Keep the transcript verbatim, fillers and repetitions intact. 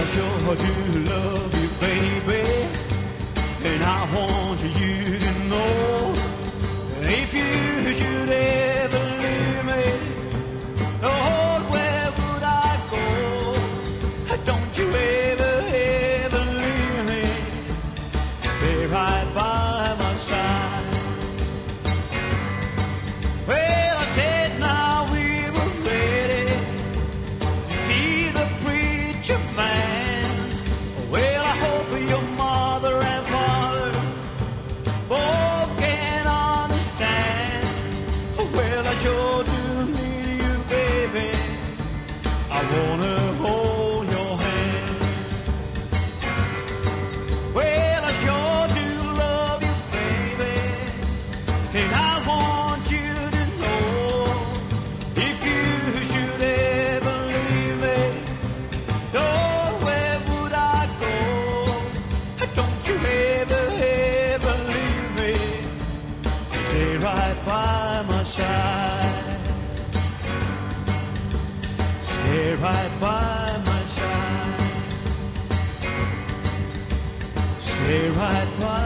sure do love you, baby. And I want you to know, if you should ever leave me, oh, where would I go? Don't you ever, ever leave me. Stay right by my side. Well, I said now we were ready to see the preacher man. Well, I hope your mother and father both can understand. Well, I sure do need you, baby. I wanna hold your hand. Well, I sure do love you, baby. And I want you to know, if you should ever leave me, oh, where would I go? Don't you ever, ever leave me. Stay right by my side. Stay right by my side. Stay right by